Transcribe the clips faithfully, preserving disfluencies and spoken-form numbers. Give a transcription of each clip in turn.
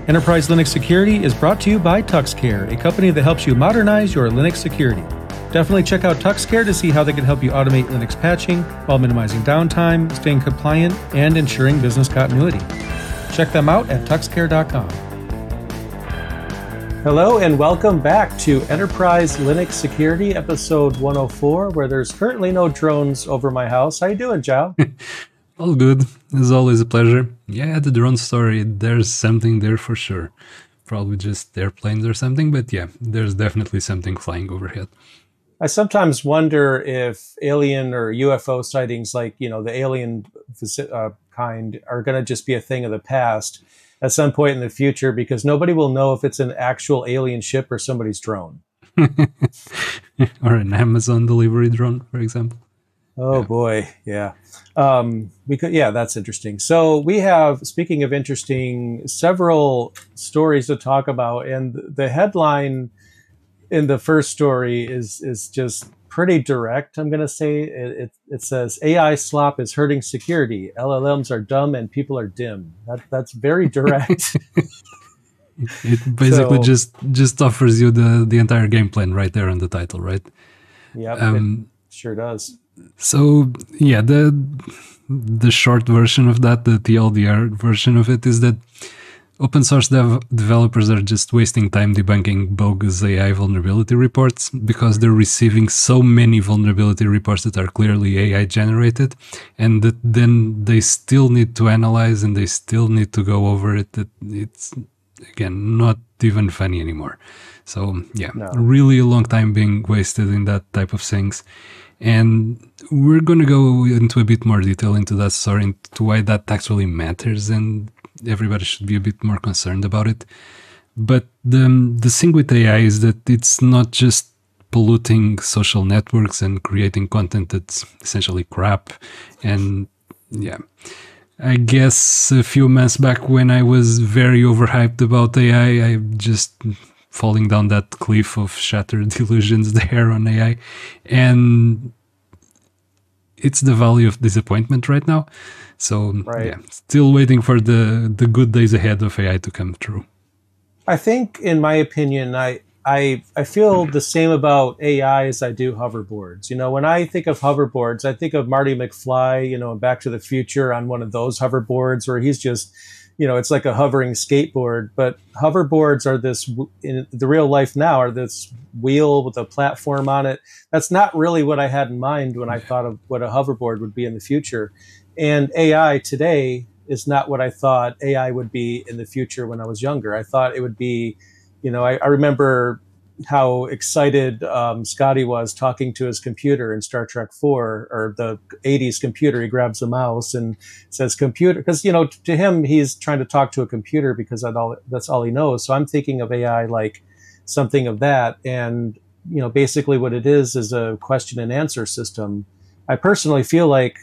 Enterprise Linux Security is brought to you by TuxCare, a company that helps you modernize your Linux security. Definitely check out TuxCare to see how they can help you automate Linux patching while minimizing downtime, staying compliant, and ensuring business continuity. Check them out at tuxcare dot com. Hello and welcome back to Enterprise Linux Security, episode one oh four, where there's currently no drones over my house. How you doing, Joe? All good. It's always a pleasure. Yeah, the drone story, there's something there for sure. Probably just airplanes or something, but yeah, there's definitely something flying overhead. I sometimes wonder if alien or U F O sightings like, you know, the alien uh, kind are going to just be a thing of the past at some point in the future, because nobody will know if it's an actual alien ship or somebody's drone. Or an Amazon delivery drone, for example. Oh, yeah. Boy. Yeah. Um, we could, yeah, that's interesting. So we have, speaking of interesting, several stories to talk about. And the headline in the first story is, is just pretty direct. I'm going to say it, it, it says A I slop is hurting security. L L Ms are dumb and people are dim. That, that's very direct. It basically so, just, just offers you the, the entire game plan right there on the title, right? Yeah, um, it sure does. So yeah, the the short version of that, the T L D R version of it, is that open source dev developers are just wasting time debunking bogus A I vulnerability reports because they're receiving so many vulnerability reports that are clearly A I generated, and that then they still need to analyze and they still need to go over it. That it's again not even funny anymore. So yeah, no. Really a long time being wasted in that type of things. And we're going to go into a bit more detail into that story, into why that actually matters, and everybody should be a bit more concerned about it. But the, the thing with A I is that it's not just polluting social networks and creating content that's essentially crap. And yeah, I guess a few months back when I was very overhyped about A I, I just... falling down that cliff of shattered illusions there on A I. And it's the valley of disappointment right now. So right. yeah, still waiting for the, the good days ahead of A I to come through. I think, in my opinion, I, I, I feel the same about A I as I do hoverboards. You know, when I think of hoverboards, I think of Marty McFly, you know, in Back to the Future on one of those hoverboards where he's just, you know, it's like a hovering skateboard. But hoverboards are this, in the real life now, are this wheel with a platform on it. That's not really what I had in mind when I thought of what a hoverboard would be in the future. And A I today is not what I thought A I would be in the future when I was younger. I thought it would be, you know, I, I remember how excited um, Scotty was talking to his computer in Star Trek four, or the eighties computer. He grabs the mouse and says computer, because, you know, to him, he's trying to talk to a computer because that's all, that's all he knows. So I'm thinking of A I like something of that. And, you know, basically what it is is a question and answer system. I personally feel like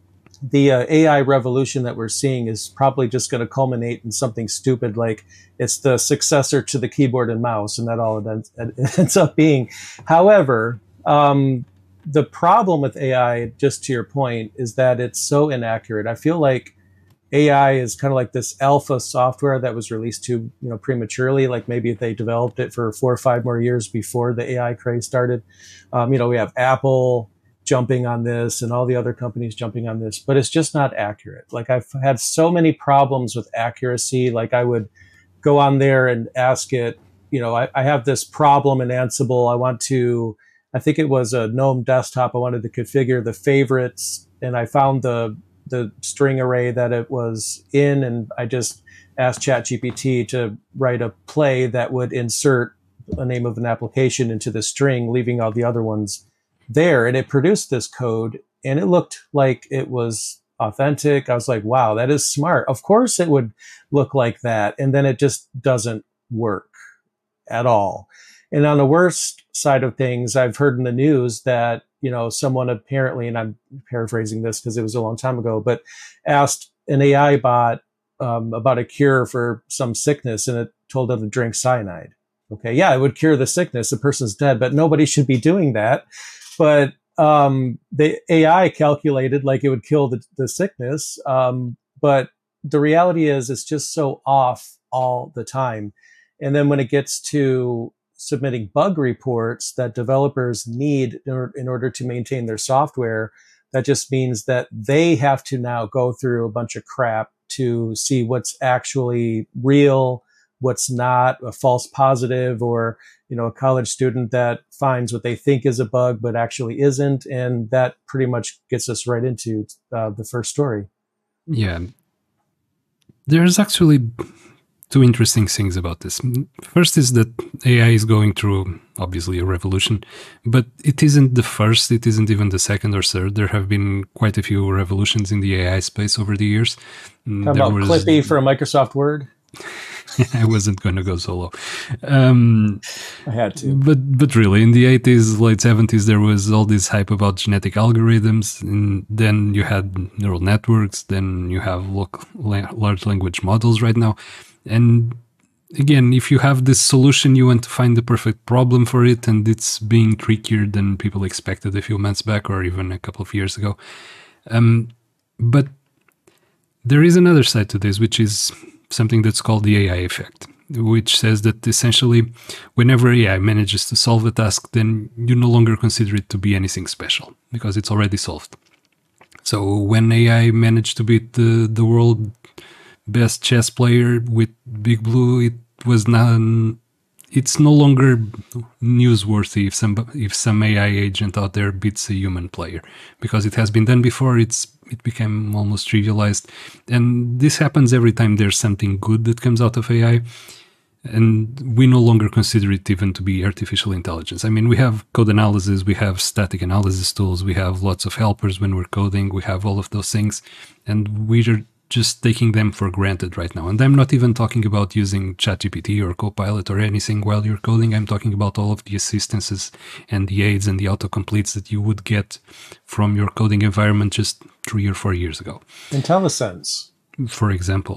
the uh, A I revolution that we're seeing is probably just going to culminate in something stupid like it's the successor to the keyboard and mouse, and that all it ends, it ends up being. However, um, the problem with A I, just to your point, is that it's so inaccurate. I feel like A I is kind of like this alpha software that was released too, you know, prematurely. Like maybe if they developed it for four or five more years before the A I craze started. Um, you know, we have Apple jumping on this and all the other companies jumping on this, but it's just not accurate. Like I've had so many problems with accuracy. Like I would go on there and ask it, you know, I, I have this problem in Ansible. I want to, I think it was a GNOME desktop. I wanted to configure the favorites, and I found the, the string array that it was in. And I just asked ChatGPT to write a play that would insert a name of an application into the string, leaving all the other ones there, and it produced this code, and it looked like it was authentic. I was like, wow, that is smart. Of course it would look like that. And then it just doesn't work at all. And on the worst side of things, I've heard in the news that, you know, someone apparently, and I'm paraphrasing this because it was a long time ago, but asked an A I bot um, about a cure for some sickness, and it told them to drink cyanide. Okay, yeah, it would cure the sickness. The person's dead, but nobody should be doing that. But um, the A I calculated like it would kill the, the sickness. Um, but the reality is it's just so off all the time. And then when it gets to submitting bug reports that developers need in order, in order to maintain their software, that just means that they have to now go through a bunch of crap to see what's actually real, what's not, a false positive, or, you know, a college student that finds what they think is a bug but actually isn't. And that pretty much gets us right into uh, the first story. Yeah. There's actually two interesting things about this. First is that A I is going through, obviously, a revolution, but it isn't the first, it isn't even the second or third. There have been quite a few revolutions in the A I space over the years. Talking about was, Clippy for Microsoft Word? I wasn't going to go solo. Um, I had to. But but really, in the eighties, late seventies, there was all this hype about genetic algorithms. And then you had neural networks. Then you have local, large language models right now. And again, if you have this solution, you want to find the perfect problem for it. And it's being trickier than people expected a few months back or even a couple of years ago. Um, but there is another side to this, which is something that's called the A I effect, which says that essentially whenever A I manages to solve a task, then you no longer consider it to be anything special because it's already solved. So when A I managed to beat the, the world best chess player with Big Blue, it was not, it's no longer newsworthy if some if some A I agent out there beats a human player, because it has been done before. It's it became almost trivialized, and this happens every time there's something good that comes out of A I, and we no longer consider it even to be artificial intelligence. I mean, we have code analysis, we have static analysis tools, we have lots of helpers when we're coding, we have all of those things, and we're just taking them for granted right now. And I'm not even talking about using ChatGPT or Copilot or anything while you're coding. I'm talking about all of the assistances and the aids and the autocompletes that you would get from your coding environment just three or four years ago. IntelliSense, for example.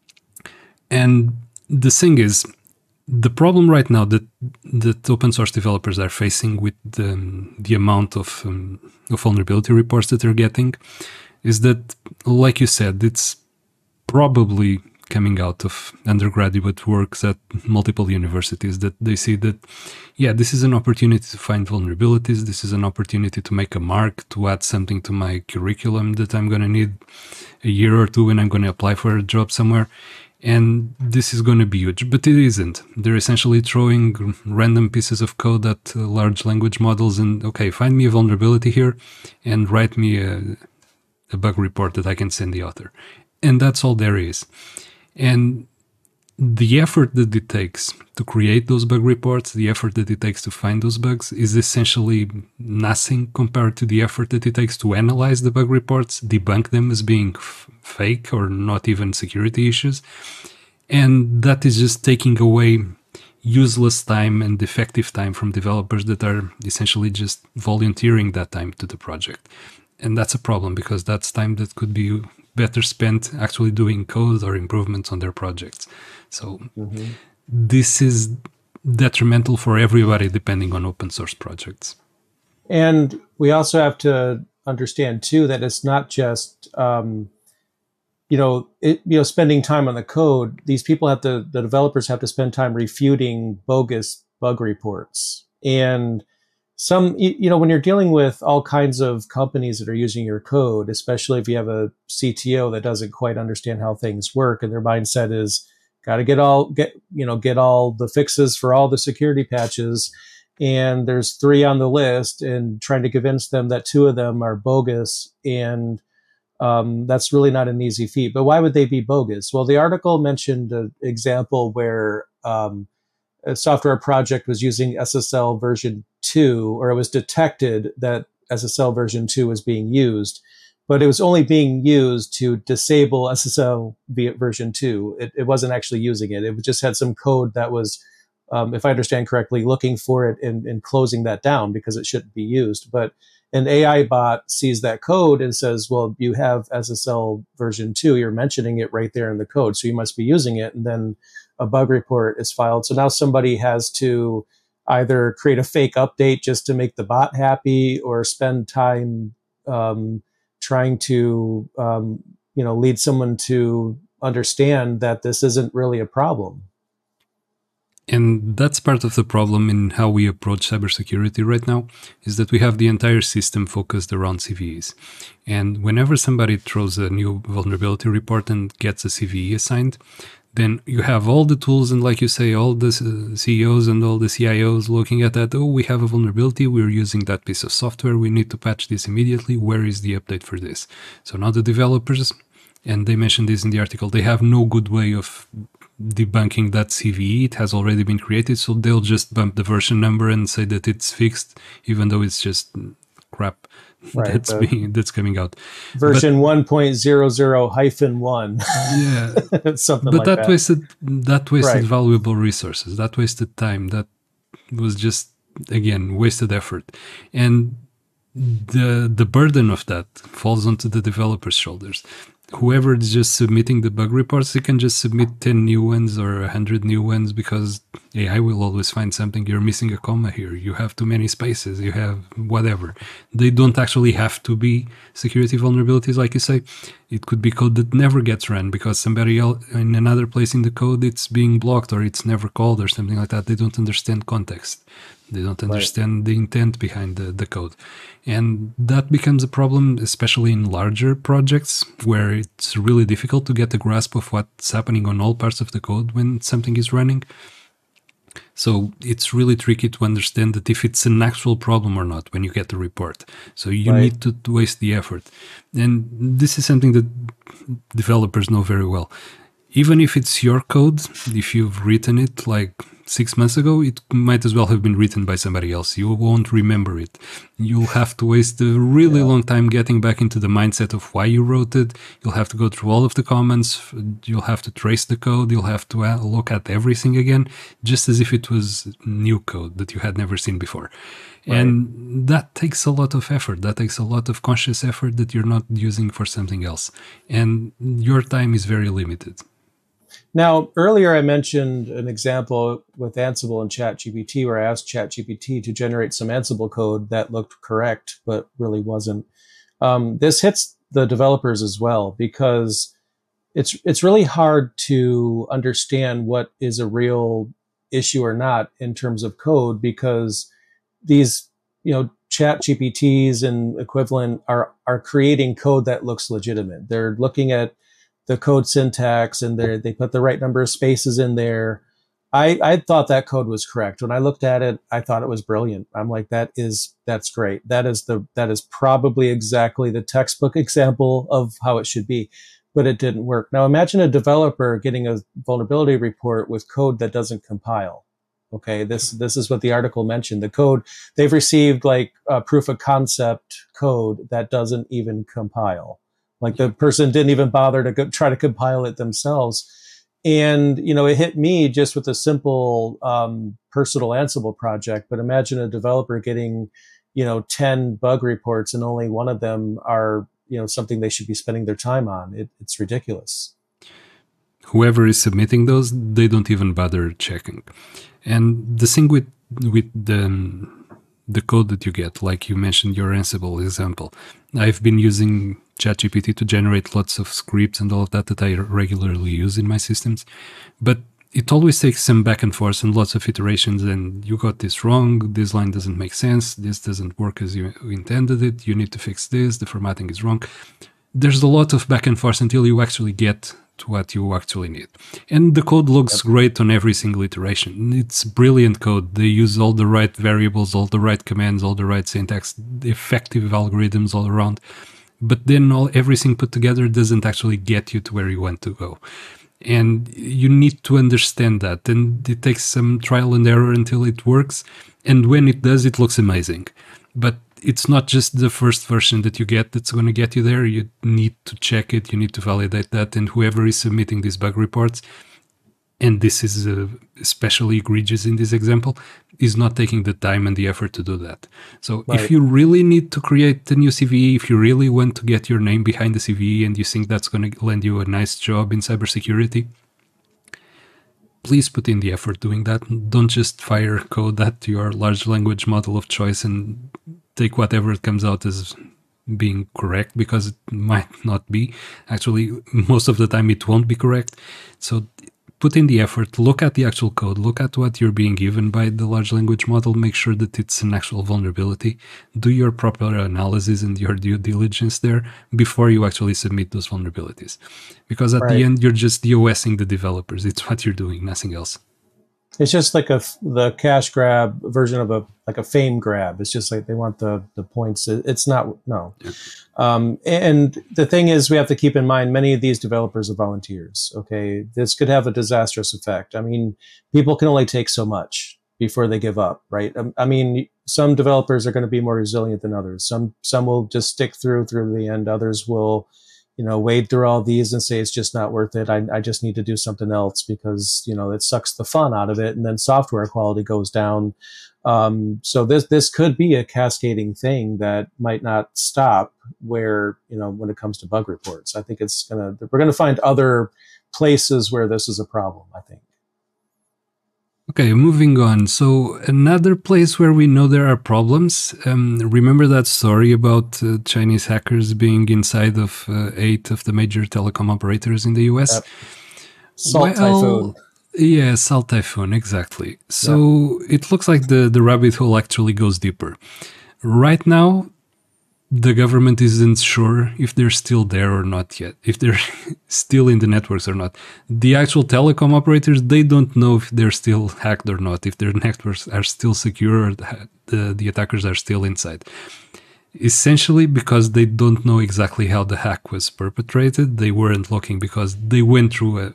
And the thing is, the problem right now that that open source developers are facing with the, the amount of, um, of vulnerability reports that they're getting is that, like you said, it's probably coming out of undergraduate works at multiple universities that they see that, yeah, this is an opportunity to find vulnerabilities. This is an opportunity to make a mark, to add something to my curriculum that I'm going to need a year or two when I'm going to apply for a job somewhere. And this is going to be huge, but it isn't. They're essentially throwing random pieces of code at uh, large language models and, okay, find me a vulnerability here and write me a a bug report that I can send the author. And that's all there is. And the effort that it takes to create those bug reports, the effort that it takes to find those bugs is essentially nothing compared to the effort that it takes to analyze the bug reports, debunk them as being f- fake or not even security issues. And that is just taking away useless time and effective time from developers that are essentially just volunteering that time to the project. And that's a problem because that's time that could be better spent actually doing code or improvements on their projects. So mm-hmm. This is detrimental for everybody depending on open source projects. And we also have to understand too that it's not just um, you know it, you know spending time on the code. These people have to the developers have to spend time refuting bogus bug reports. And Some, you know, when you're dealing with all kinds of companies that are using your code, especially if you have a C T O that doesn't quite understand how things work and their mindset is got to get all get, you know, get all the fixes for all the security patches. And there's three on the list and trying to convince them that two of them are bogus. And um, that's really not an easy feat. But why would they be bogus? Well, the article mentioned an example where um, a software project was using S S L version two, or it was detected that S S L version two was being used, but it was only being used to disable S S L version two. It, it wasn't actually using it. It just had some code that was, um, if I understand correctly, looking for it and, and closing that down because it shouldn't be used. But an A I bot sees that code and says, well, you have S S L version two, you're mentioning it right there in the code, so you must be using it. And then a bug report is filed. So now somebody has to either create a fake update just to make the bot happy, or spend time um, trying to, um, you know, lead someone to understand that this isn't really a problem. And that's part of the problem in how we approach cybersecurity right now, is that we have the entire system focused around C V Es. And whenever somebody throws a new vulnerability report and gets a C V E assigned, then you have all the tools and, like you say, all the C E Os and all the C I Os looking at that. Oh, we have a vulnerability. We're using that piece of software. We need to patch this immediately. Where is the update for this? So now the developers, and they mentioned this in the article, they have no good way of debunking that C V E. It has already been created, so they'll just bump the version number and say that it's fixed, even though it's just crap right, that's being that's coming out. Version one point zero zero hyphen one. Yeah, something but like that, that wasted that wasted right. valuable resources. That wasted time. That was just, again, wasted effort, and the the burden of that falls onto the developers' shoulders. Whoever is just submitting the bug reports, they can just submit ten new ones or one hundred new ones, because A I will always find something. You're missing a comma here. You have too many spaces. You have whatever. They don't actually have to be security vulnerabilities, like you say. It could be code that never gets run because somebody else in another place in the code, it's being blocked or it's never called or something like that. They don't understand context. They don't understand right. the intent behind the, the code. And that becomes a problem, especially in larger projects where it's really difficult to get a grasp of what's happening on all parts of the code when something is running. So it's really tricky to understand that if it's an actual problem or not when you get the report. So you right. need to, to waste the effort. And this is something that developers know very well. Even if it's your code, if you've written it like six months ago, it might as well have been written by somebody else. You won't remember it. You'll have to waste a really yeah. long time getting back into the mindset of why you wrote it. You'll have to go through all of the comments. You'll have to trace the code. You'll have to look at everything again, just as if it was new code that you had never seen before. Right. And that takes a lot of effort. That takes a lot of conscious effort that you're not using for something else. And your time is very limited. Now, earlier I mentioned an example with Ansible and ChatGPT where I asked ChatGPT to generate some Ansible code that looked correct, but really wasn't. Um, this hits the developers as well because it's it's really hard to understand what is a real issue or not in terms of code, because these, you know, ChatGPTs and equivalent are are creating code that looks legitimate. They're looking at the code syntax and they they put the right number of spaces in there. I, I thought that code was correct. When I looked at it, I thought it was brilliant. I'm like, that is, that's great. That is the, that is probably exactly the textbook example of how it should be, but it didn't work. Now imagine a developer getting a vulnerability report with code that doesn't compile. Okay. This, this is what the article mentioned. The code, they've received like a proof of concept code that doesn't even compile. Like the person didn't even bother to go, try to compile it themselves. And, you know, it hit me just with a simple um, personal Ansible project. But imagine a developer getting, you know, ten bug reports and only one of them are, you know, something they should be spending their time on. It, it's ridiculous. Whoever is submitting those, they don't even bother checking. And the thing with with the the code that you get, like you mentioned your Ansible example, I've been using ChatGPT to generate lots of scripts and all of that that I regularly use in my systems. But it always takes some back and forth and lots of iterations, and you got this wrong, this line doesn't make sense, this doesn't work as you intended it, you need to fix this, the formatting is wrong. There's a lot of back and forth until you actually get to what you actually need. And the code looks yep. great on every single iteration. It's brilliant code. They use all the right variables, all the right commands, all the right syntax, effective algorithms all around. But then all everything put together doesn't actually get you to where you want to go. And you need to understand that. And it takes some trial and error until it works. And when it does, it looks amazing. But it's not just the first version that you get that's going to get you there. You need to check it. You need to validate that. And whoever is submitting these bug reports, and this is uh, especially egregious in this example, is not taking the time and the effort to do that. So right. if you really need to create a new C V E, if you really want to get your name behind the C V E and you think that's going to land you a nice job in cybersecurity, please put in the effort doing that. Don't just fire code at your large language model of choice and take whatever it comes out as being correct, because it might not be. Actually, most of the time it won't be correct. So put in the effort, look at the actual code, look at what you're being given by the large language model, make sure that it's an actual vulnerability, do your proper analysis and your due diligence there before you actually submit those vulnerabilities. Because at Right. the end, you're just DOSing the developers. It's what you're doing, nothing else. It's just like a the cash grab version of a like a fame grab. It's just like they want the the points. It's not no. Yeah. Um, and the thing is, we have to keep in mind many of these developers are volunteers. Okay, this could have a disastrous effect. I mean, people can only take so much before they give up, right? Um, I mean, some developers are going to be more resilient than others. Some some will just stick through through the end. Others will, you know, wade through all these and say it's just not worth it. I, I just need to do something else because, you know, it sucks the fun out of it. And then software quality goes down. Um, so this this could be a cascading thing that might not stop where, you know, when it comes to bug reports. I think it's going to, we're going to find other places where this is a problem, I think. Okay, moving on. So another place where we know there are problems. Um, remember that story about uh, Chinese hackers being inside of uh, eight of the major telecom operators in the U S? Yep. Salt Well, Typhoon. Yeah, Salt Typhoon, exactly. So it looks like the, the rabbit hole actually goes deeper. Right now, the government isn't sure if they're still there or not yet, if they're still in the networks or not. The actual telecom operators, they don't know if they're still hacked or not, if their networks are still secure or the, the attackers are still inside. Essentially because they don't know exactly how the hack was perpetrated. They weren't looking because they went through a...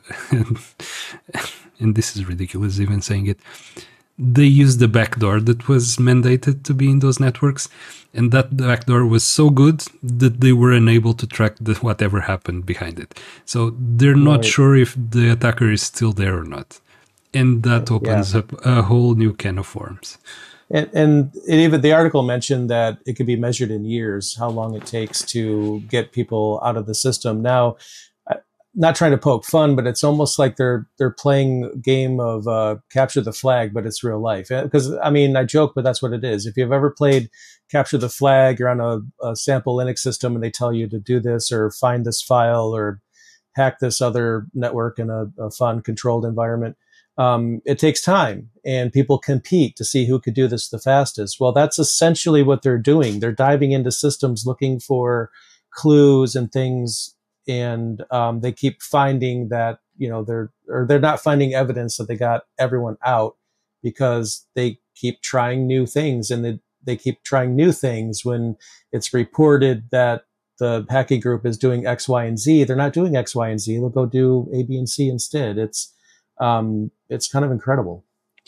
and this is ridiculous even saying it. They used the backdoor that was mandated to be in those networks, and that backdoor was so good that they were unable to track the, whatever happened behind it. So they're not Right. sure if the attacker is still there or not. And that opens Yeah. up a whole new can of worms. And, and it even the article mentioned that it could be measured in years, how long it takes to get people out of the system. Now, I- not trying to poke fun, but it's almost like they're they're playing a game of uh, capture the flag, but it's real life. Because I mean, I joke, but that's what it is. If you've ever played capture the flag, you're on a, a sample Linux system, and they tell you to do this or find this file or hack this other network in a, a fun, controlled environment. Um, it takes time, and people compete to see who could do this the fastest. Well, that's essentially what they're doing. They're diving into systems looking for clues and things, and um, they keep finding that, you know, they're or they're not finding evidence that they got everyone out because they keep trying new things, and they, they keep trying new things when it's reported that the hacking group is doing X, Y, and Z. They're not doing X, Y, and Z. They'll go do A, B, and C instead. It's um, it's kind of incredible.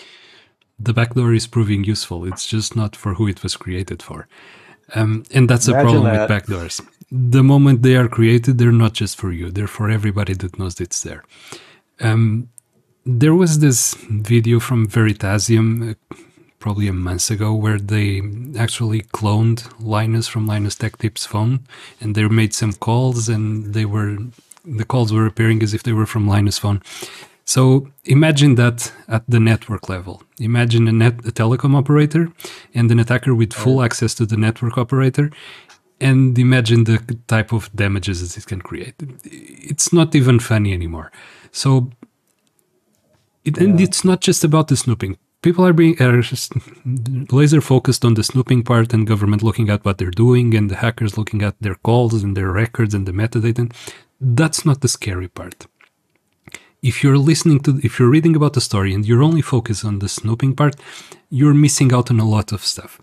The backdoor is proving useful. It's just not for who it was created for. Um, and that's a Imagine problem that. with backdoors. The moment they are created, they're not just for you. They're for everybody that knows it's there. Um, there was this video from Veritasium uh, probably a month ago where they actually cloned Linus from Linus Tech Tips phone, and they made some calls, and they were the calls were appearing as if they were from Linus phone. So imagine that at the network level. Imagine a, net, a telecom operator and an attacker with full access to the network operator, and imagine the type of damages that it can create. It's not even funny anymore. So, it, and it's not just about the snooping. People are being are laser focused on the snooping part, and government looking at what they're doing, and the hackers looking at their calls and their records and the metadata. That's not the scary part. If you're listening to, if you're reading about the story and you're only focused on the snooping part, you're missing out on a lot of stuff.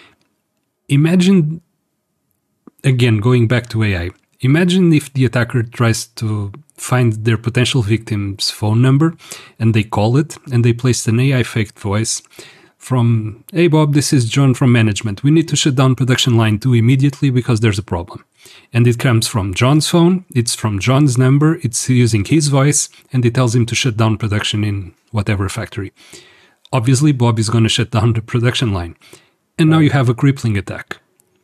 Imagine, again, going back to A I, imagine if the attacker tries to find their potential victim's phone number and they call it and they place an A I faked voice from, "Hey Bob, this is John from management. We need to shut down production line two immediately because there's a problem." And it comes from John's phone, it's from John's number, it's using his voice, and it tells him to shut down production in whatever factory. Obviously, Bob is going to shut down the production line. And now you have a crippling attack.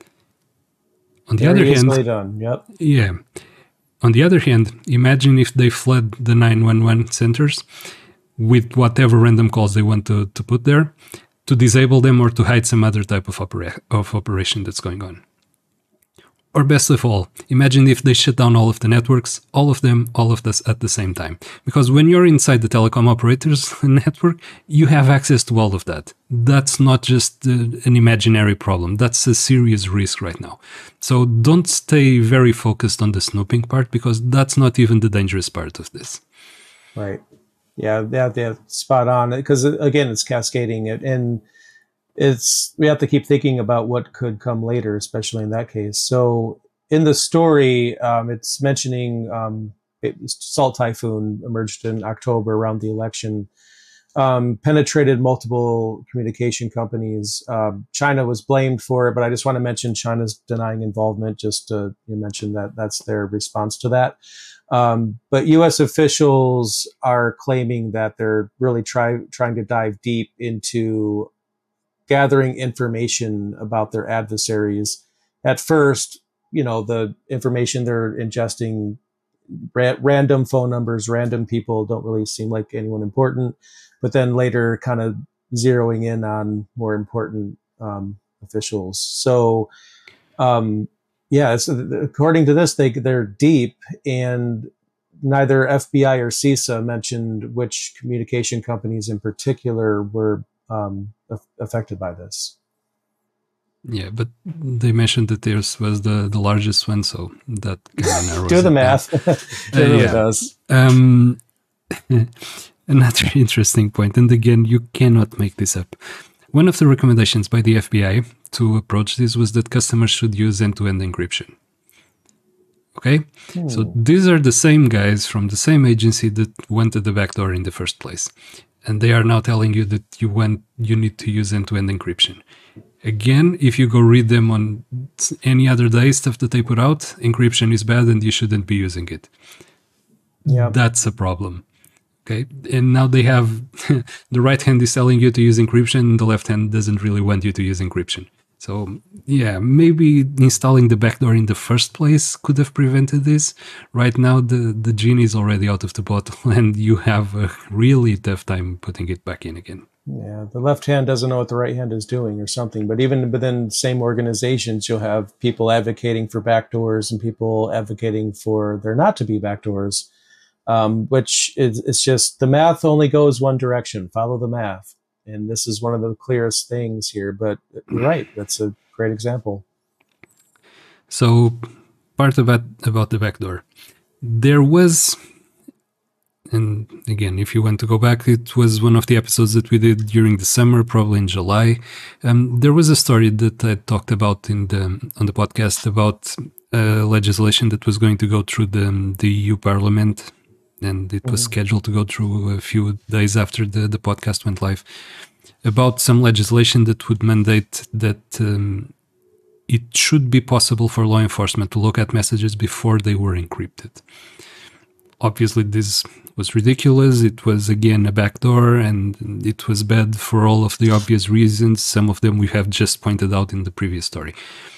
On the Very other hand, easily done. Yep. yeah. On the other hand, imagine if they flood the nine one one centers with whatever random calls they want to, to put there to disable them or to hide some other type of, opera- of operation that's going on. Or best of all, imagine if they shut down all of the networks, all of them, all of this at the same time. Because when you're inside the telecom operators network, you have access to all of that. That's not just uh, an imaginary problem. That's a serious risk right now. So don't stay very focused on the snooping part, because that's not even the dangerous part of this. Right. Yeah, yeah, yeah, spot on. Because again, it's cascading it, and it's we have to keep thinking about what could come later, especially in that case. So in the story, um, it's mentioning um, it, Salt Typhoon emerged in October around the election, um, penetrated multiple communication companies. Um, China was blamed for it, but I just want to mention China's denying involvement. Just to you mention that that's their response to that. Um, but U S officials are claiming that they're really try, trying to dive deep into gathering information about their adversaries. At first, you know, the information they're ingesting, ra- random phone numbers, random people don't really seem like anyone important, but then later kind of zeroing in on more important um, officials. So, um, yeah, it's, according to this, they, they're deep, and neither F B I or CISA mentioned which communication companies in particular were um, affected by this. Yeah, but they mentioned that theirs was the, the largest one, so that kind of narrows Do the it math. It down. really uh, yeah. does. Um, another interesting point, and again, you cannot make this up. One of the recommendations by the F B I to approach this was that customers should use end-to-end encryption. Okay? Hmm. So these are the same guys from the same agency that wanted the backdoor in the first place. And they are now telling you that you want you need to use end-to-end encryption. Again, if you go read them on any other day stuff that they put out, encryption is bad and you shouldn't be using it. Yeah, that's a problem. Okay, and now they have the right hand is telling you to use encryption, and the left hand doesn't really want you to use encryption. So yeah, maybe installing the backdoor in the first place could have prevented this. Right now, the, the genie is already out of the bottle, and you have a really tough time putting it back in again. Yeah, the left hand doesn't know what the right hand is doing or something. But even within the same organizations, you'll have people advocating for backdoors and people advocating for there not to be backdoors, um, which is it's just the math only goes one direction. Follow the math. And this is one of the clearest things here. But you're right. That's a great example. So part about, about the backdoor. There was... And again, if you want to go back, it was one of the episodes that we did during the summer, probably in July. Um, there was a story that I talked about in the on the podcast about uh, legislation that was going to go through the, the E U Parliament, and it was mm-hmm. scheduled to go through a few days after the, the podcast went live, about some legislation that would mandate that um, it should be possible for law enforcement to look at messages before they were encrypted. Obviously, this was ridiculous. It was, again, a backdoor, and it was bad for all of the obvious reasons. Some of them we have just pointed out in the previous story.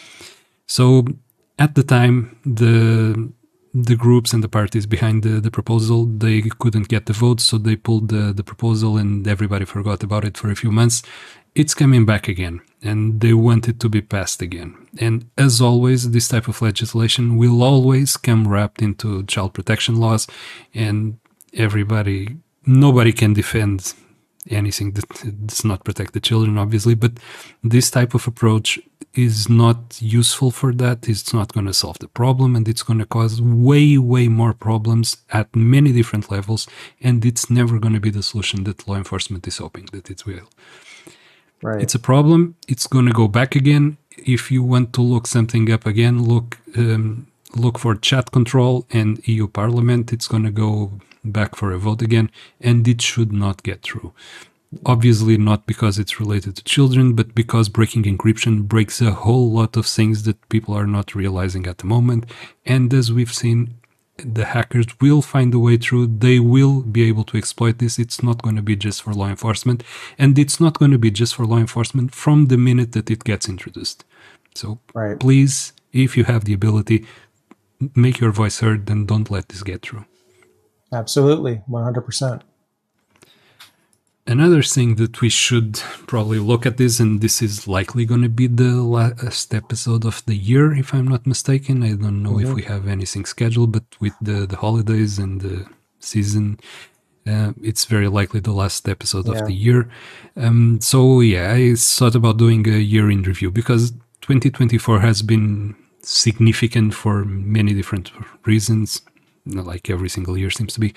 So, at the time, the the groups and the parties behind the, the proposal, they couldn't get the votes, so they pulled the, the proposal and everybody forgot about it for a few months. It's coming back again, and they want it to be passed again. And as always, this type of legislation will always come wrapped into child protection laws, and everybody, nobody can defend anything that does not protect the children, obviously, but this type of approach is not useful for that. It's not going to solve the problem, and it's going to cause way, way more problems at many different levels, and it's never going to be the solution that law enforcement is hoping that it will. Right. It's a problem. It's going to go back again. If you want to look something up again, look um, look for chat control and E U Parliament. It's going to go back for a vote again, and it should not get through. Obviously not because it's related to children, but because breaking encryption breaks a whole lot of things that people are not realizing at the moment. And as we've seen, the hackers will find a way through. They will be able to exploit this. It's not going to be just for law enforcement, and it's not going to be just for law enforcement from the minute that it gets introduced. So right. Please, if you have the ability, make your voice heard and don't let this get through. Absolutely, one hundred percent. Another thing that we should probably look at this, and this is likely going to be the last episode of the year, if I'm not mistaken. I don't know mm-hmm. if we have anything scheduled, but with the, the holidays and the season, uh, it's very likely the last episode yeah. of the year. Um, so yeah, I thought about doing a year in review because twenty twenty-four has been significant for many different reasons, like every single year seems to be.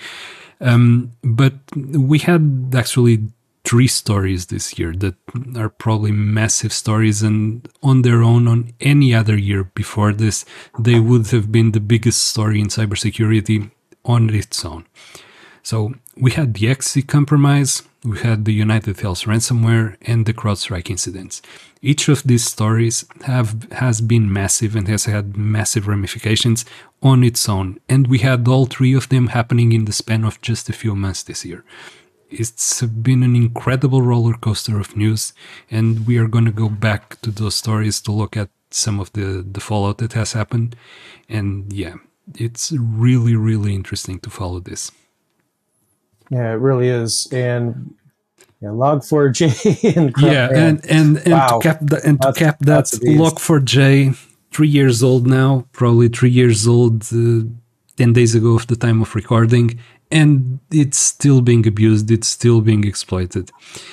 Um, but we had actually three stories this year that are probably massive stories, and on their own, on any other year before this, they would have been the biggest story in cybersecurity on its own. So we had the X C compromise, we had the United Health ransomware, and the CrowdStrike incidents. Each of these stories have has been massive and has had massive ramifications on its own, and we had all three of them happening in the span of just a few months this year. It's been an incredible roller coaster of news, and we are going to go back to those stories to look at some of the, the fallout that has happened. And yeah, it's really, really interesting to follow this. Yeah, it really is. And yeah, log four j and yeah, and and and wow. to cap the, and to that's, cap that, log four j, three years old now, probably three years old, uh, ten days ago of the time of recording, and it's still being abused, it's still being exploited.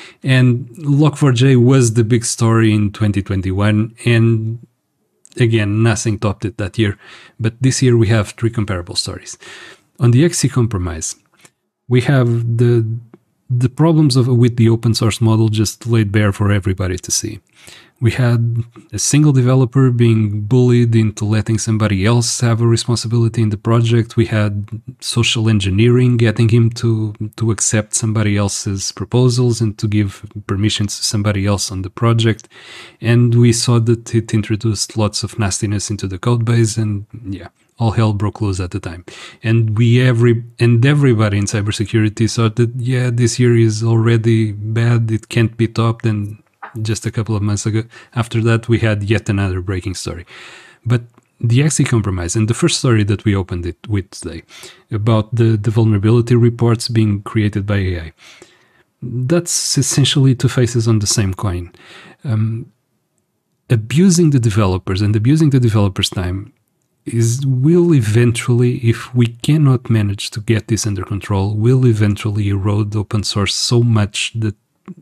And log four j was the big story in twenty twenty-one, and again, nothing topped it that year. But this year we have three comparable stories. On the X C compromise, we have the the problems of with the open source model just laid bare for everybody to see. We had a single developer being bullied into letting somebody else have a responsibility in the project. We had social engineering getting him to, to accept somebody else's proposals and to give permissions to somebody else on the project. And we saw that it introduced lots of nastiness into the code base, and yeah, all hell broke loose at the time. And we every and everybody in cybersecurity thought that, yeah, this year is already bad, it can't be topped, and just a couple of months ago, after that, we had yet another breaking story. But the X C compromise, and the first story that we opened it with today, about the, the vulnerability reports being created by A I, that's essentially two faces on the same coin. Um, abusing the developers and abusing the developers' time is will eventually, if we cannot manage to get this under control, will eventually erode open source so much that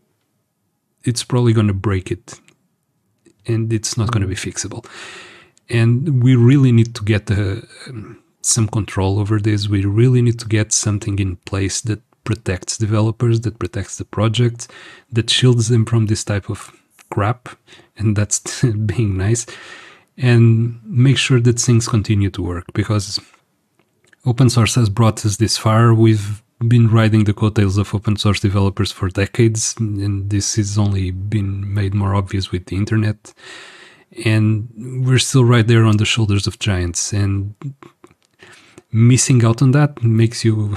it's probably going to break it, and it's not going to be fixable. And we really need to get uh, um, some control over this. We really need to get something in place that protects developers, that protects the project, that shields them from this type of crap, and that's being nice, and make sure that things continue to work, because open source has brought us this far. We've been riding the coattails of open source developers for decades, and this has only been made more obvious with the internet. And we're still right there on the shoulders of giants, and missing out on that makes you...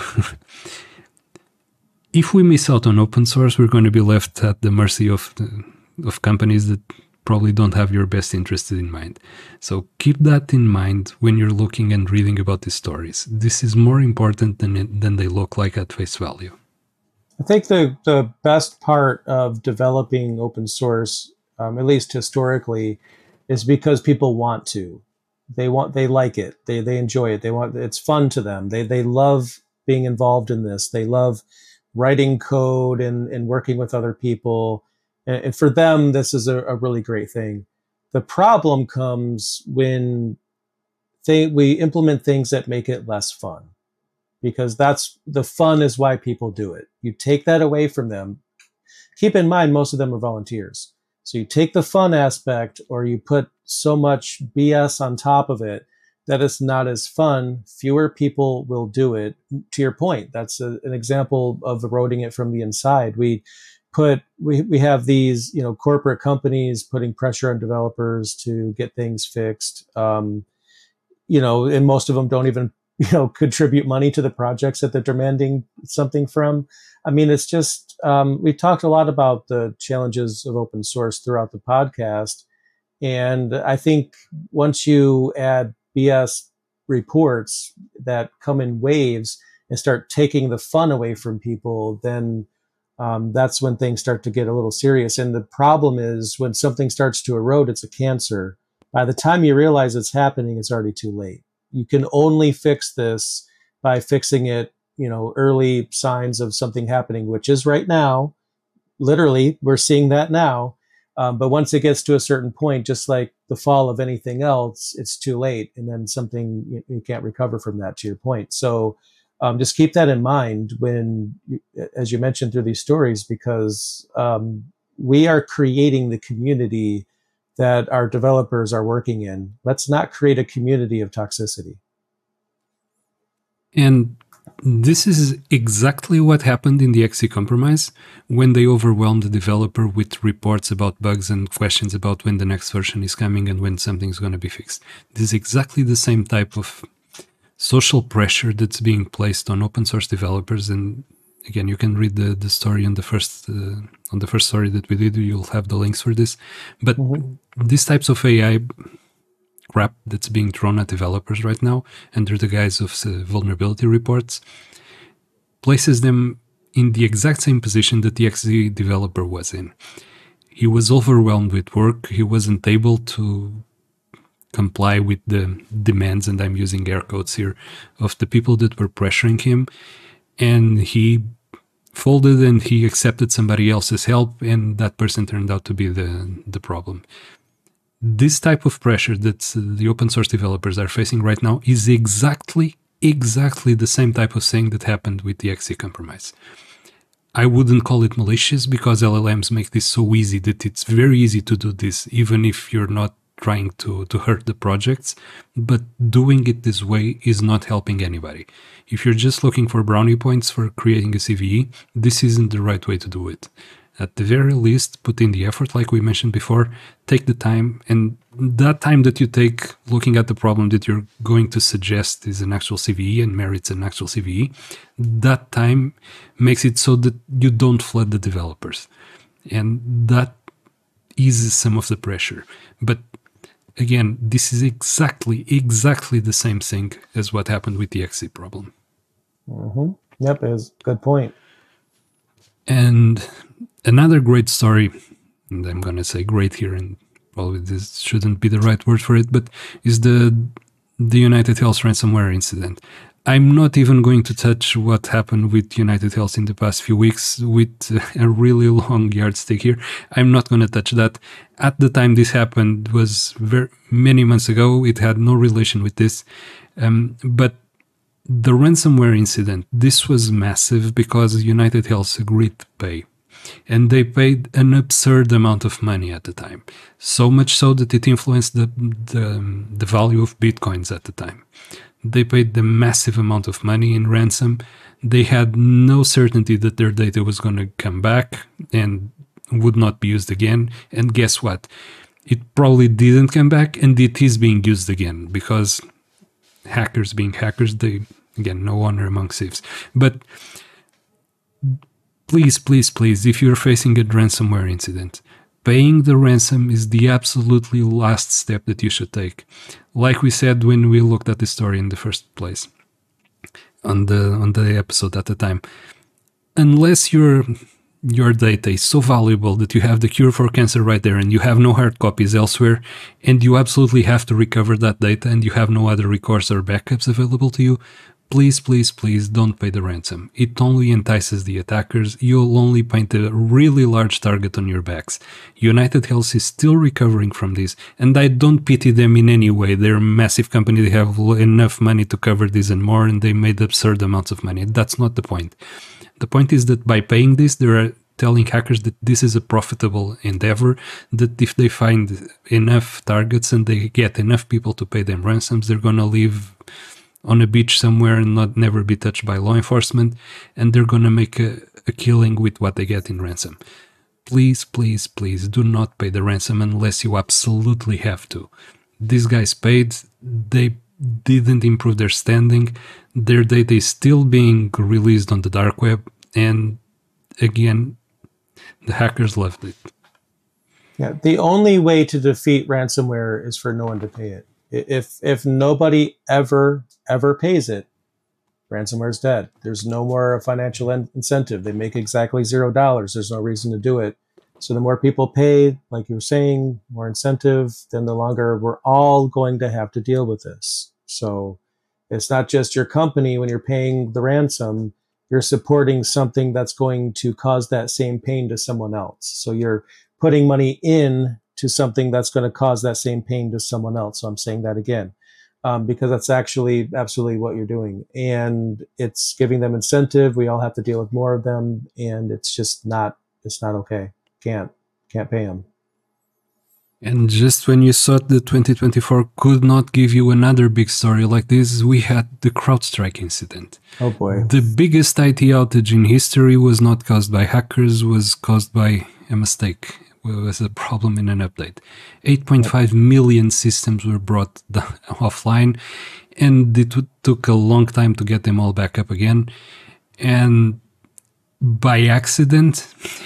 If we miss out on open source, we're going to be left at the mercy of, of companies that probably don't have your best interest in mind. So keep that in mind when you're looking and reading about these stories. This is more important than it, than they look like at face value. I think the, the best part of developing open source, um, at least historically, is because people want to. They want, they like it. They they enjoy it. They want, it's fun to them. They they love being involved in this. They love writing code and, and working with other people. And for them, this is a, a really great thing. The problem comes when they, we implement things that make it less fun, because that's the fun is why people do it. You take that away from them. Keep in mind, most of them are volunteers. So you take the fun aspect, or you put so much B S on top of it that it's not as fun. Fewer people will do it. To your point, that's a, an example of eroding it from the inside. We put we, we have these, you know, corporate companies putting pressure on developers to get things fixed, um, you know, and most of them don't even, you know, contribute money to the projects that they're demanding something from. I mean, it's just um, we talked a lot about the challenges of open source throughout the podcast, and I think once you add B S reports that come in waves and start taking the fun away from people, then um, that's when things start to get a little serious. And the problem is when something starts to erode, it's a cancer. By the time you realize it's happening, it's already too late. You can only fix this by fixing it, you know, early signs of something happening, which is right now. Literally, we're seeing that now. Um, but once it gets to a certain point, just like the fall of anything else, it's too late. And then something, you, you can't recover from that, to your point. So um, just keep that in mind when, you, as you mentioned through these stories, because um, we are creating the community that our developers are working in. Let's not create a community of toxicity. And this is exactly what happened in the X C compromise when they overwhelmed the developer with reports about bugs and questions about when the next version is coming and when something's going to be fixed. This is exactly the same type of social pressure that's being placed on open source developers. And again, you can read the, the story on the first uh, on the first story that we did. You'll have the links for this. But mm-hmm. these types of A I crap that's being thrown at developers right now under the guise of uh, vulnerability reports places them in the exact same position that the X Z developer was in. He was overwhelmed with work. He wasn't able to comply with the demands, and I'm using air quotes here, of the people that were pressuring him. And he folded and he accepted somebody else's help, and that person turned out to be the, the problem. This type of pressure that the open source developers are facing right now is exactly, exactly the same type of thing that happened with the X C compromise. I wouldn't call it malicious because L L Ms make this so easy that it's very easy to do this, even if you're not trying to, to hurt the projects. But doing it this way is not helping anybody. If you're just looking for brownie points for creating a C V E, this isn't the right way to do it. At the very least, put in the effort, like we mentioned before, take the time, and that time that you take looking at the problem that you're going to suggest is an actual C V E and merits an actual C V E, that time makes it so that you don't flood the developers. And that eases some of the pressure. But again, this is exactly, exactly the same thing as what happened with the X C problem. Mm-hmm. Yep, is a good point. And another great story, and I'm going to say great here, and probably this shouldn't be the right word for it, but is the the United Health ransomware incident. I'm not even going to touch what happened with United Health in the past few weeks with a really long yardstick here. I'm not going to touch that. At the time this happened was very many months ago. It had no relation with this. Um, but the ransomware incident, this was massive because United Health agreed to pay. And they paid an absurd amount of money at the time. So much so that it influenced the, the, the value of Bitcoins at the time. They paid the massive amount of money in ransom. They had no certainty that their data was going to come back and would not be used again. And guess what? It probably didn't come back, and it is being used again because hackers being hackers, they, again, no honor among thieves. But please, please, please, if you're facing a ransomware incident, paying the ransom is the absolutely last step that you should take. Like we said when we looked at the story in the first place, on the on the episode at the time, unless your your data is so valuable that you have the cure for cancer right there and you have no hard copies elsewhere, and you absolutely have to recover that data and you have no other recourse or backups available to you, please, please, please don't pay the ransom. It only entices the attackers. You'll only paint a really large target on your backs. United Health is still recovering from this, and I don't pity them in any way. They're a massive company. They have enough money to cover this and more, and they made absurd amounts of money. That's not the point. The point is that by paying this, they're telling hackers that this is a profitable endeavor, that if they find enough targets and they get enough people to pay them ransoms, they're going to leave on a beach somewhere and not never be touched by law enforcement, and they're going to make a, a killing with what they get in ransom. Please, please, please do not pay the ransom unless you absolutely have to. These guys paid, they didn't improve their standing, their data is still being released on the dark web, and again, the hackers loved it. Yeah, the only way to defeat ransomware is for no one to pay it. If if nobody ever ever pays it, Ransomware's dead. There's no more financial in- incentive. They make exactly zero dollars. There's no reason to do it. So the more people pay, like you were saying, more incentive, then the longer we're all going to have to deal with this. So it's not just your company when you're paying the ransom, you're supporting something that's going to cause that same pain to someone else. So you're putting money in to something that's going to cause that same pain to someone else. So I'm saying that again. Um, because that's actually absolutely what you're doing. And it's giving them incentive. We all have to deal with more of them. And it's just not, it's not okay. Can't, can't pay them. And just when you thought that twenty twenty-four could not give you another big story like this, we had the CrowdStrike incident. Oh boy. The biggest I T outage in history was not caused by hackers, was caused by a mistake. It was a problem in an update. eight point five million systems were brought offline, and it t- took a long time to get them all back up again. And by accident,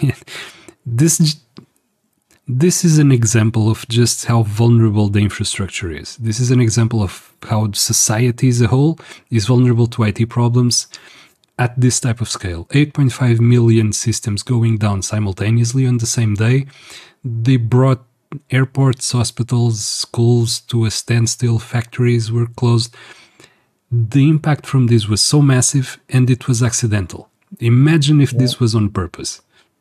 this this is an example of just how vulnerable the infrastructure is. This is an example of how society as a whole is vulnerable to I T problems at this type of scale. eight point five million systems going down simultaneously on the same day. They brought airports, hospitals, schools to a standstill. Factories were closed. The impact from this was so massive, and it was accidental. Imagine if yeah. this was on purpose.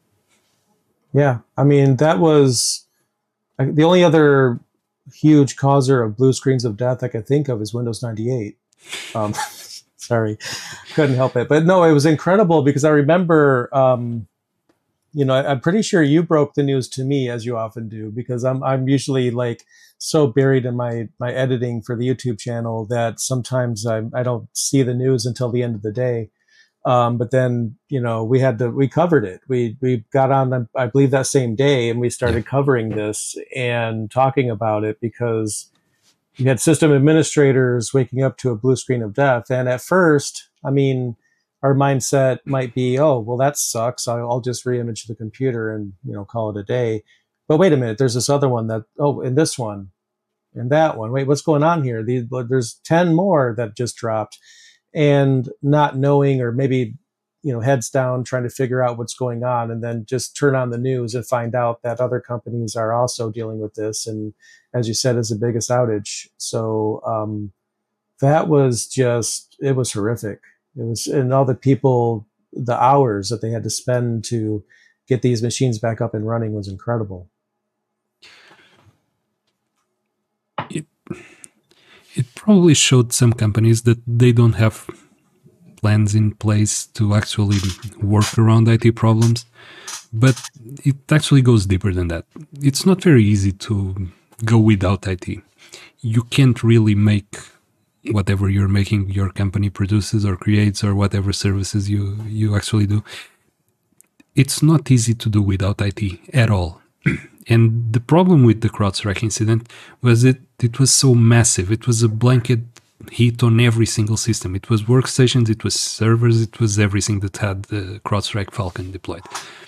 Yeah, I mean, that was the only other huge causer of blue screens of death I could think of is Windows ninety-eight. Um, sorry, couldn't help it. But no, it was incredible because I remember, um, you know, I'm pretty sure you broke the news to me, as you often do, because I'm I'm usually like so buried in my my editing for the YouTube channel that sometimes I I don't see the news until the end of the day. Um, but then, you know, we had to, we covered it. We, we got on, I believe that same day, and we started covering this and talking about it because you had system administrators waking up to a blue screen of death. And at first, I mean, our mindset might be, oh, well, that sucks. I'll, I'll just reimage the computer and, you know, call it a day. But wait a minute, there's this other one that, oh, and this one and that one. Wait, what's going on here? These, there's ten more that just dropped. And not knowing, or maybe, you know, heads down trying to figure out what's going on, and then just turn on the news and find out that other companies are also dealing with this. And as you said, is the biggest outage. So um, that was just, it was horrific. It was, and all the people, the hours that they had to spend to get these machines back up and running was incredible. It- It probably showed some companies that they don't have plans in place to actually work around I T problems, but it actually goes deeper than that. It's not very easy to go without I T. You can't really make whatever you're making, your company produces or creates, or whatever services you, you actually do. It's not easy to do without I T at all. And the problem with the CrowdStrike incident was that it was so massive. It was a blanket hit on every single system. It was workstations, it was servers, it was everything that had the CrowdStrike Falcon deployed.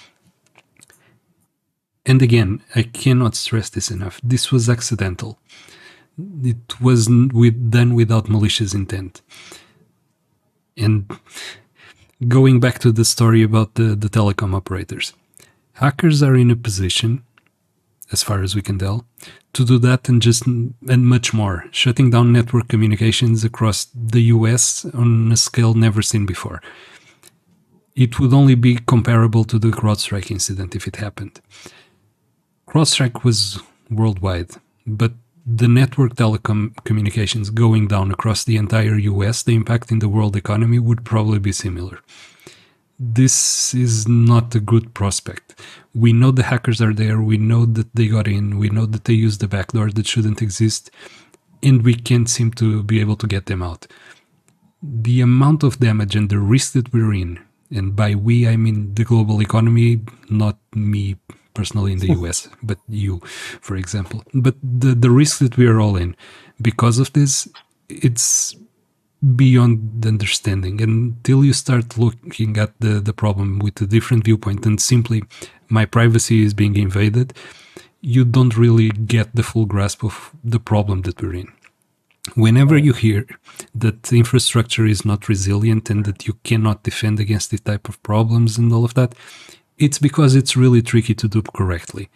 And again, I cannot stress this enough. This was accidental. It was with, done without malicious intent. And going back to the story about the, the telecom operators, hackers are in a position, as far as we can tell, to do that and just and much more, shutting down network communications across the U S on a scale never seen before. It would only be comparable to the CrowdStrike incident if it happened. CrowdStrike was worldwide, but the network telecom communications going down across the entire U S, the impact in the world economy would probably be similar. This is not a good prospect. We know the hackers are there, we know that they got in, we know that they used the backdoor that shouldn't exist, and we can't seem to be able to get them out. The amount of damage and the risk that we're in, and by we I mean the global economy, not me personally in the U S, but you, for example. But the, the risk that we are all in, because of this, it's beyond understanding. Until you start looking at the, the problem with a different viewpoint and simply my privacy is being invaded, you don't really get the full grasp of the problem that we're in. Whenever you hear that the infrastructure is not resilient and that you cannot defend against this type of problems and all of that, it's because it's really tricky to do correctly.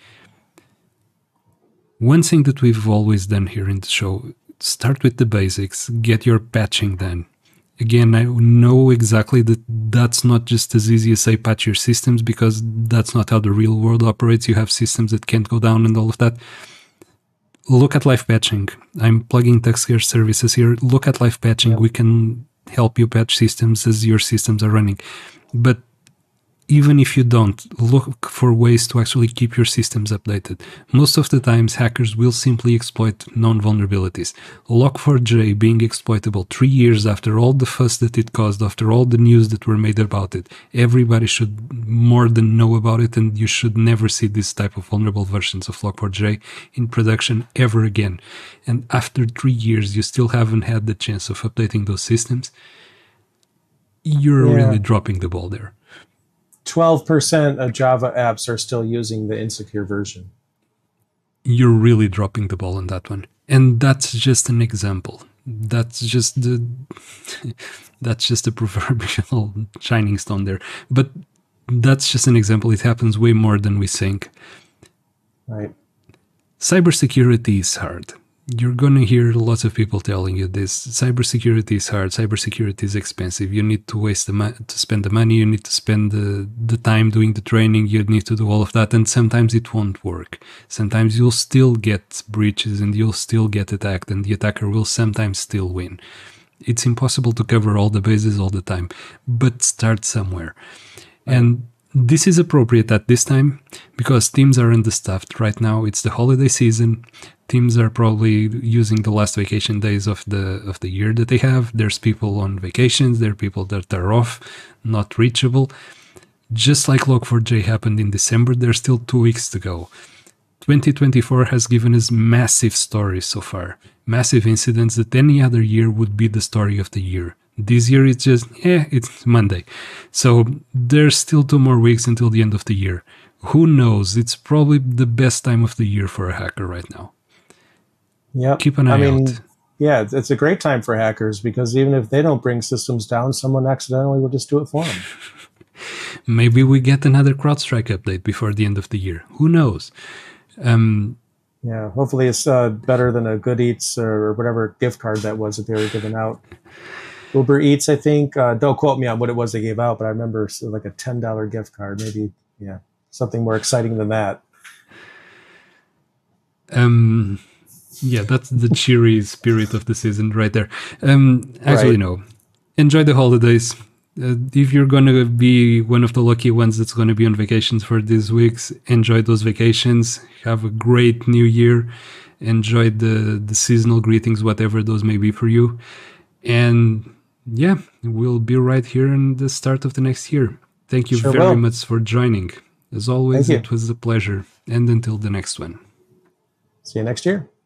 One thing that we've always done here in the show, start with the basics, get your patching done. Again, I know exactly that that's not just as easy as say patch your systems, because that's not how the real world operates. You have systems that can't go down and all of that. Look at live patching. I'm plugging TuxCare services here. Look at live patching. Yep. We can help you patch systems as your systems are running. But even if you don't, look for ways to actually keep your systems updated. Most of the times, hackers will simply exploit known vulnerabilities. Log four j being exploitable three years after all the fuss that it caused, after all the news that were made about it. Everybody should more than know about it, and you should never see this type of vulnerable versions of log four j in production ever again. And after three years, you still haven't had the chance of updating those systems. You're Yeah. really dropping the ball there. twelve percent of Java apps are still using the insecure version. You're really dropping the ball on that one. And that's just an example. That's just the that's just a proverbial shining stone there. But that's just an example. It happens way more than we think. Right. Cybersecurity is hard. You're going to hear lots of people telling you this. Cybersecurity is hard. Cybersecurity is expensive. You need to waste the mo- to spend the money. You need to spend the, the time doing the training. You need to do all of that. And sometimes it won't work. Sometimes you'll still get breaches and you'll still get attacked, and the attacker will sometimes still win. It's impossible to cover all the bases all the time, but start somewhere. Right. And this is appropriate at this time because teams are understaffed right now. It's the holiday season. Teams are probably using the last vacation days of the of the year that they have. There's people on vacations. There are people that are off, not reachable. Just like log four j happened in December, there's still two weeks to go. twenty twenty-four has given us massive stories so far. Massive incidents that any other year would be the story of the year. This year it's just, eh, it's Monday. So there's still two more weeks until the end of the year. Who knows? It's probably the best time of the year for a hacker right now. Yep. Keep an eye I mean, out. Yeah, it's- it's a great time for hackers because even if they don't bring systems down, someone accidentally will just do it for them. Maybe we get another CrowdStrike update before the end of the year. Who knows? Um, Yeah, hopefully it's uh, better than a Good Eats or whatever gift card that was that they were giving out. Uber Eats, I think. Uh, don't quote me on what it was they gave out, but I remember sort of like a ten dollar gift card, maybe, yeah, something more exciting than that. um, yeah, that's the cheery spirit of the season right there. Um, actually, Right. no. Enjoy the holidays. Uh, if you're going to be one of the lucky ones that's going to be on vacations for these weeks, enjoy those vacations. Have a great new year. Enjoy the, the seasonal greetings, whatever those may be for you. And yeah, we'll be right here in the start of the next year. Thank you Sure very will. much for joining. As always, Thank you. it was a pleasure. And until the next one. See you next year.